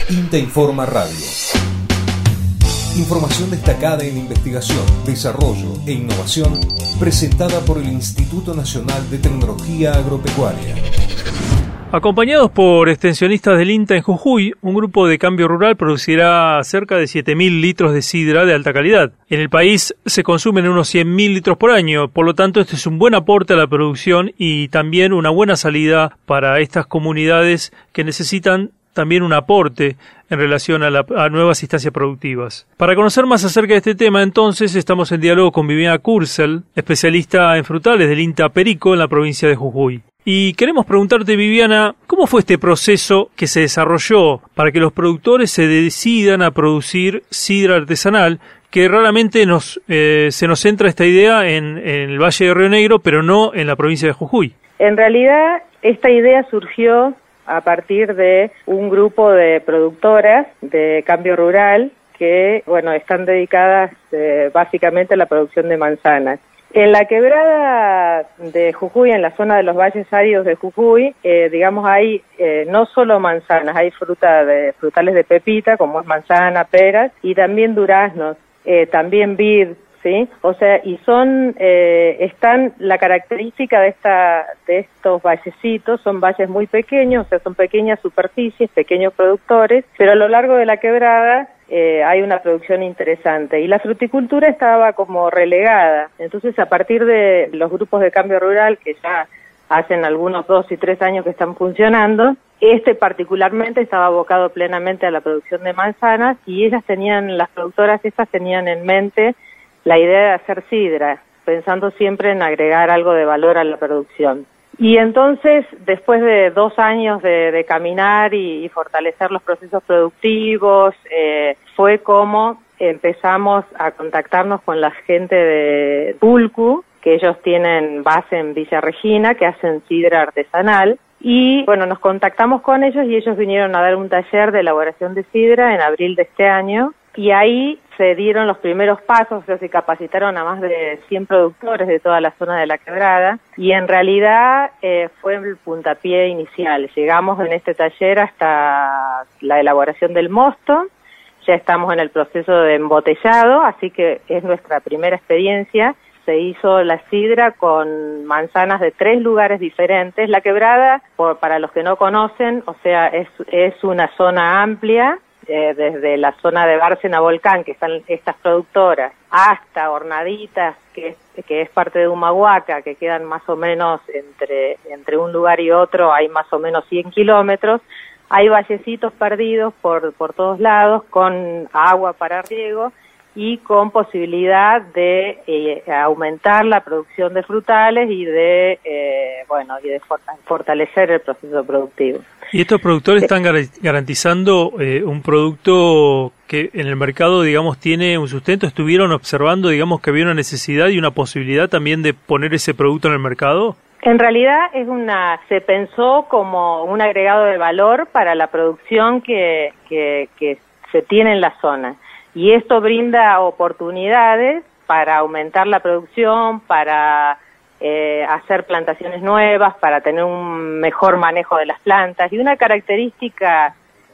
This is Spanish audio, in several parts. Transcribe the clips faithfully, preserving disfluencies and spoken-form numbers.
INTA Informa Radio. Información destacada en investigación, desarrollo e innovación presentada por el Instituto Nacional de Tecnología Agropecuaria. Acompañados por extensionistas del INTA en Jujuy, un grupo de Cambio Rural producirá cerca de siete mil litros de sidra de alta calidad. En el país se consumen unos cien mil litros por año, por lo tanto este es un buen aporte a la producción y también una buena salida para estas comunidades que necesitan también un aporte en relación a, la, a nuevas instancias productivas. Para conocer más acerca de este tema, entonces, estamos en diálogo con Viviana Kurzel, especialista en frutales del INTA Perico en la provincia de Jujuy. Y queremos preguntarte, Viviana, ¿cómo fue este proceso que se desarrolló para que los productores se decidan a producir sidra artesanal, que raramente nos, eh, se nos centra esta idea en, en el Valle de Río Negro, pero no en la provincia de Jujuy? En realidad, esta idea surgió a partir de un grupo de productoras de Cambio Rural que, bueno, están dedicadas eh, básicamente a la producción de manzanas. En la quebrada de Jujuy, en la zona de los valles áridos de Jujuy, eh, digamos, hay eh, no solo manzanas, hay fruta de, frutales de pepita, como es manzana, peras, y también duraznos, eh, también vid, ¿sí? O sea, y son, eh, están, la característica de esta, de estos vallecitos, son valles muy pequeños, o sea, son pequeñas superficies, pequeños productores, pero a lo largo de la quebrada Eh, hay una producción interesante y la fruticultura estaba como relegada. Entonces, a partir de los grupos de Cambio Rural, que ya hacen algunos dos y tres años que están funcionando, este particularmente estaba abocado plenamente a la producción de manzanas y ellas tenían, las productoras estas tenían en mente la idea de hacer sidra, pensando siempre en agregar algo de valor a la producción. Y entonces, después de dos años de, de caminar y, y fortalecer los procesos productivos, eh, fue como empezamos a contactarnos con la gente de Pulcu, que ellos tienen base en Villa Regina, que hacen sidra artesanal. Y bueno, nos contactamos con ellos y ellos vinieron a dar un taller de elaboración de sidra en abril de este año. Y ahí se dieron los primeros pasos, o sea, se capacitaron a más de cien productores de toda la zona de la quebrada y en realidad eh, fue el puntapié inicial. Llegamos en este taller hasta la elaboración del mosto, ya estamos en el proceso de embotellado, así que es nuestra primera experiencia. Se hizo la sidra con manzanas de tres lugares diferentes. La quebrada, por, para los que no conocen, o sea, es, es una zona amplia, Eh, desde la zona de Bárcena Volcán, que están estas productoras, hasta Hornaditas, que es, que es parte de Humahuaca, que quedan más o menos entre, entre un lugar y otro, hay más o menos cien kilómetros, hay vallecitos perdidos por, por todos lados, con agua para riego, y con posibilidad de eh, aumentar la producción de frutales y de, eh, bueno, y de fortalecer el proceso productivo. ¿Y estos productores están garantizando eh, un producto que en el mercado, digamos, tiene un sustento? ¿Estuvieron observando, digamos, que había una necesidad y una posibilidad también de poner ese producto en el mercado? En realidad es una, se pensó como un agregado de valor para la producción que, que, que se tiene en la zona. Y esto brinda oportunidades para aumentar la producción, para eh, hacer plantaciones nuevas, para tener un mejor manejo de las plantas. Y una característica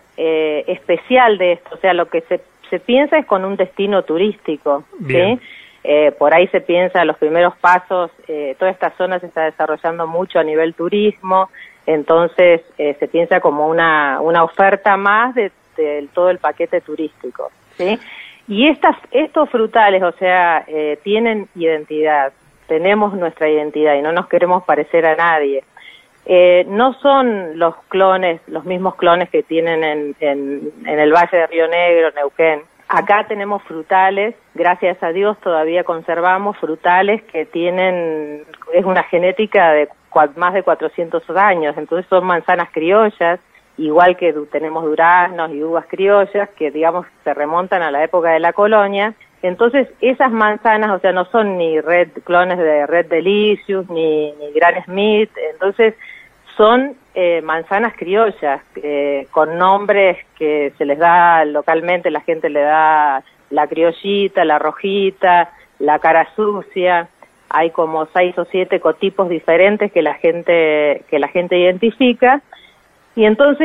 eh, especial de esto, o sea, lo que se, se piensa es con un destino turístico, ¿sí? Eh, por ahí se piensa los primeros pasos, eh, toda esta zona se está desarrollando mucho a nivel turismo, entonces eh, se piensa como una, una oferta más de, de todo el paquete turístico, ¿sí? Y estas, estos frutales, o sea, eh, tienen identidad, tenemos nuestra identidad y no nos queremos parecer a nadie. Eh, no son los clones, los mismos clones que tienen en, en, en el Valle de Río Negro, Neuquén. Acá tenemos frutales, gracias a Dios todavía conservamos frutales que tienen, es una genética de más de cuatrocientos años, entonces son manzanas criollas, igual que tenemos duraznos y uvas criollas, que digamos se remontan a la época de la colonia. Entonces esas manzanas, o sea, no son ni red clones de Red Delicious, ni, ni Gran Smith, entonces son eh, manzanas criollas, eh, con nombres que se les da localmente, la gente le da la criollita, la rojita, la cara sucia, hay como seis o siete cotipos diferentes que la gente, que la gente identifica. Y entonces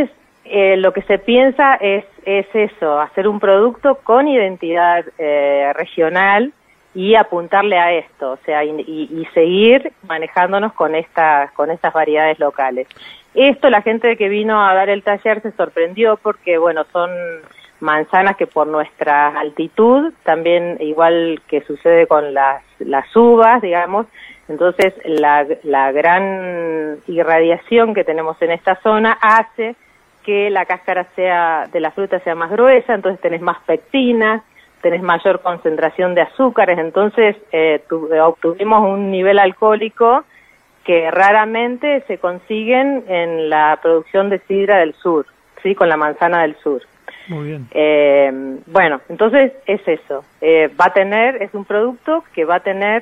eh, lo que se piensa es, es eso, hacer un producto con identidad eh, regional y apuntarle a esto, o sea, y, y, y seguir manejándonos con estas con estas variedades locales. Esto la gente que vino a dar el taller se sorprendió porque, bueno, son manzanas que por nuestra altitud, también igual que sucede con las, las uvas, digamos, entonces la, la gran irradiación que tenemos en esta zona hace que la cáscara sea de la fruta sea más gruesa, entonces tenés más pectinas, tenés mayor concentración de azúcares, entonces eh, tu, obtuvimos un nivel alcohólico que raramente se consiguen en la producción de sidra del sur, ¿sí? Con la manzana del sur. Muy bien. Eh, bueno, entonces es eso. Eh, va a tener, es un producto que va a tener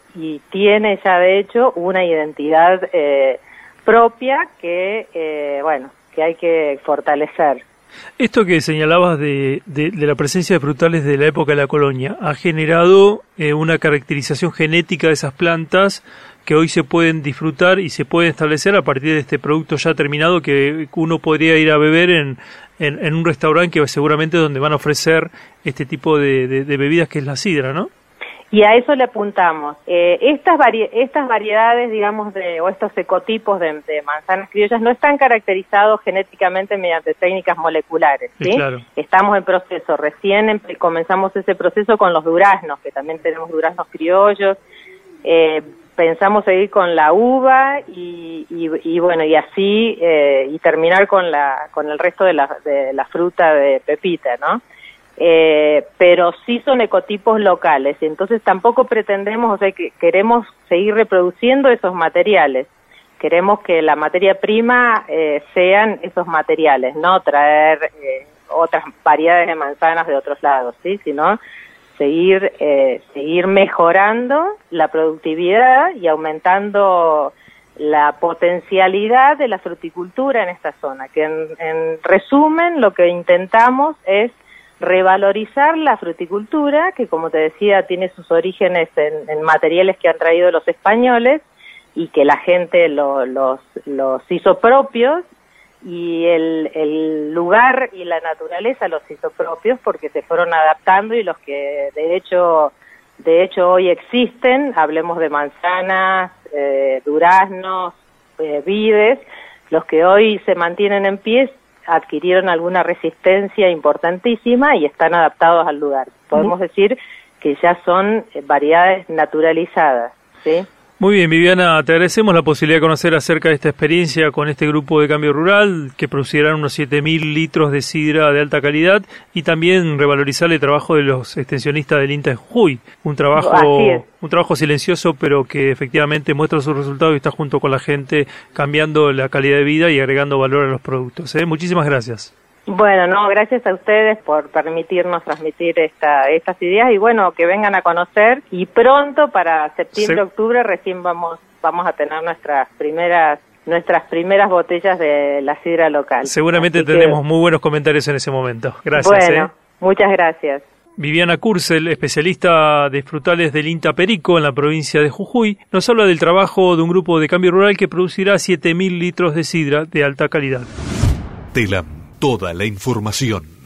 y tiene ya de hecho una identidad eh, propia que, eh, bueno, que hay que fortalecer. Esto que señalabas de, de, de la presencia de frutales de la época de la colonia ha generado eh, una caracterización genética de esas plantas que hoy se pueden disfrutar y se pueden establecer a partir de este producto ya terminado que uno podría ir a beber en, en, en un restaurante que seguramente es donde van a ofrecer este tipo de, de, de bebidas que es la sidra, ¿no? Y a eso le apuntamos. Eh, estas, vari estas variedades, digamos, de, o estos ecotipos de, de manzanas criollas no están caracterizados genéticamente mediante técnicas moleculares, ¿sí? Sí, claro. Estamos en proceso. Recién en, comenzamos ese proceso con los duraznos, que también tenemos duraznos criollos. Eh, pensamos seguir con la uva y, y, y bueno, y así, eh, y terminar con la con el resto de la, de la fruta de pepita, ¿no? Eh, pero sí son ecotipos locales y entonces tampoco pretendemos, o sea, que queremos seguir reproduciendo esos materiales, queremos que la materia prima eh, sean esos materiales, no traer eh, otras variedades de manzanas de otros lados, ¿sí? Sino seguir eh, seguir mejorando la productividad y aumentando la potencialidad de la fruticultura en esta zona, que en, en resumen lo que intentamos es revalorizar la fruticultura, que como te decía tiene sus orígenes en, en materiales que han traído los españoles y que la gente lo, los, los hizo propios, y el, el lugar y la naturaleza los hizo propios porque se fueron adaptando, y los que de hecho de hecho hoy existen, hablemos de manzanas, eh, duraznos, eh, vides, los que hoy se mantienen en pie adquirieron alguna resistencia importantísima y están adaptados al lugar. Podemos decir que ya son variedades naturalizadas, ¿sí? Muy bien, Viviana, te agradecemos la posibilidad de conocer acerca de esta experiencia con este grupo de Cambio Rural, que producirán unos siete mil litros de sidra de alta calidad, y también revalorizar el trabajo de los extensionistas del INTA en Jujuy, un trabajo un trabajo silencioso, pero que efectivamente muestra sus resultados y está junto con la gente cambiando la calidad de vida y agregando valor a los productos, ¿eh? Muchísimas gracias. Bueno, no, gracias a ustedes por permitirnos transmitir esta, estas ideas, y bueno, que vengan a conocer, y pronto para septiembre, sí. octubre recién vamos vamos a tener nuestras primeras nuestras primeras botellas de la sidra local. Seguramente tendremos que... muy buenos comentarios en ese momento. Gracias. Bueno, eh. muchas gracias. Viviana Kurzel, especialista de frutales del INTA Perico en la provincia de Jujuy, nos habla del trabajo de un grupo de Cambio Rural que producirá siete mil litros de sidra de alta calidad. Telam. Toda la información.